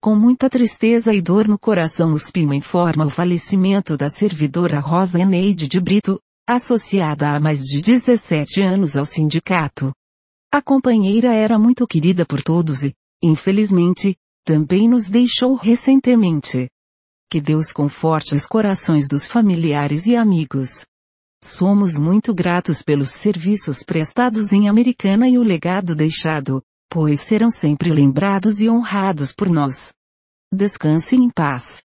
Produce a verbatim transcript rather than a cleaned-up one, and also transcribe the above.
Com muita tristeza e dor no coração o S P I M informa o falecimento da servidora Rosa Eneide de Brito, associada há mais de dezessete anos ao sindicato. A companheira era muito querida por todos e, infelizmente, também nos deixou recentemente. Que Deus conforte os corações dos familiares e amigos. Somos muito gratos pelos serviços prestados em Americana e o legado deixado, pois serão sempre lembrados e honrados por nós. Descanse em paz.